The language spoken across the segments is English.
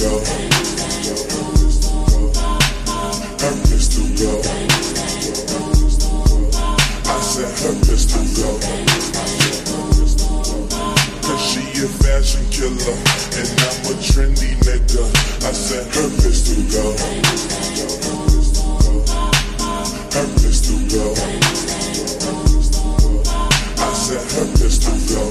go. Her pistol go. I said her pistol go. Cause she a fashion killer and I'm a trendy nigga. I said her pistol go. Her pistol go. I said her pistol go.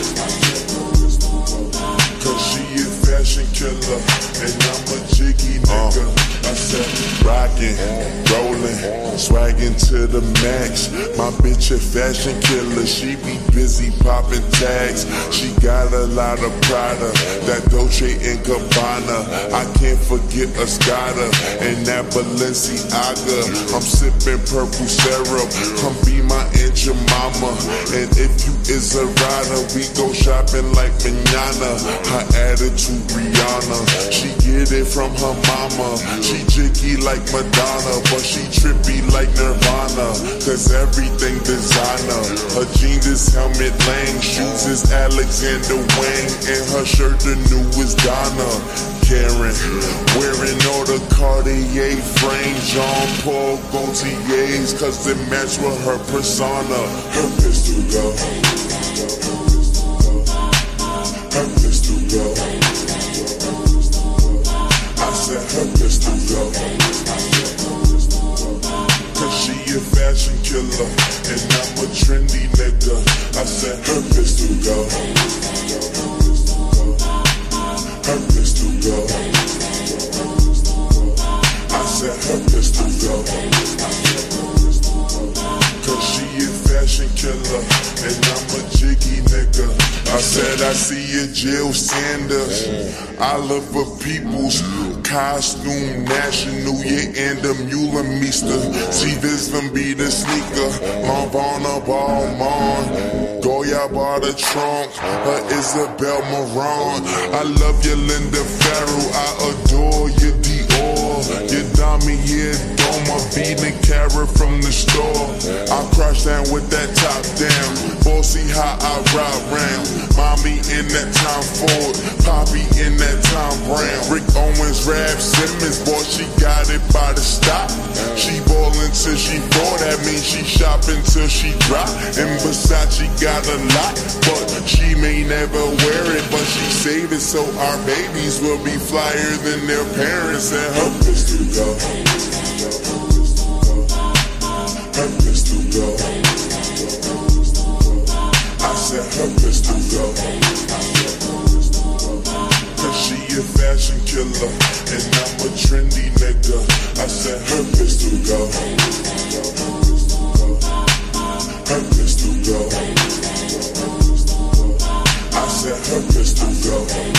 Cause she a fashion killer and I'm a jiggy nigga. I said rockin', rollin', swaggin' to the max. My bitch a fashion killer, she be busy poppin' tags. She got a lot of Prada, that Dolce & Gabbana. I can't forget Escada and that Balenciaga. I'm sippin' purple syrup, come be my Aunt Jemima. And if you is a rider, we go shopping like manana. Her attitude Rihanna, she get it from her mama. She jiggy like Madonna, but she trippy like Nirvana. Cause everything designer. Her jeans is Helmut Lang, shoes is Alexander Wang, and her shirt the newest Donna Karen. Wearing all the Cartier frames, Jean Paul Gaultier's, cause it match with her persona. Her pistol go. Her pistol go. I said her pistol go. Cause she a fashion killer and I'm a trendy nigga. I said her pistol go. Her pistol go. I said her pistol go. Cause she a fashion killer and I'm a jiggy nigga. I said I see a Jill Sanders, Oliver Peoples, Costume National, yeah, and the Mueller Meester. See this them be the sneaker, Lavana Balmain, Goya by the trunk, Isabel Marant. I love you, Linda Farrell, I adore you, Dior, you dummy, yeah, Doma, beating carrot from the store. I crush down with that top down, bossy how I ride round. Mommy in that Tom Ford, Poppy in that Tom Brown. Rick Owens, Rap Simmons, boy, she got it by the stop. She ballin' till she fall, that means she shopping till she drop. And Versace got a lot, but she may never wear it, but she save it so our babies will be flyer than their parents. And her pistol go. Her pistol go. I said her pistol go. Cause she a fashion killer and I'm a trendy nigga. I said her pistol go. Her pistol go. I said her pistol go.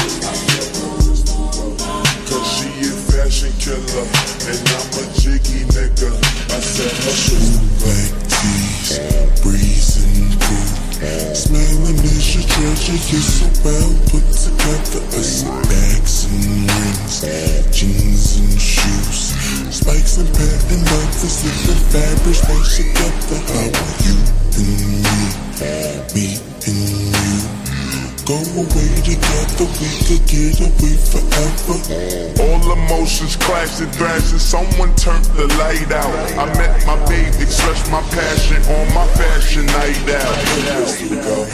Cause she a fashion killer and I'm a jiggy nigga. I said her pistol go. Black tees, breezing through. Smelling is your treasure, you're so well put together. I see bags and rings, jeans and shoes, spikes and patent leathers, different fabrics mixed together. How are you and me and you? Go away together, we could get away forever. All emotions clashing, thrashing, someone turned the light out. I met my babe, expressed my passion on my fashion night out. Her pistol go.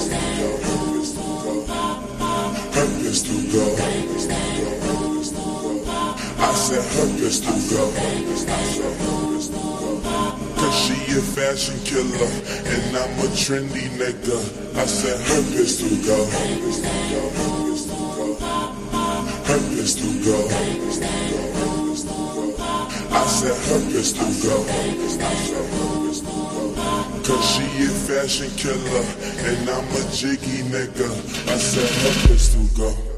Her pistol go. I said her pistol go. Cause she a fashion killer and I'm a trendy nigga. I said her pistol go. Her pistol go. I said her pistol go. Cause she a fashion killer and I'm a jiggy nigga. I said her pistol go.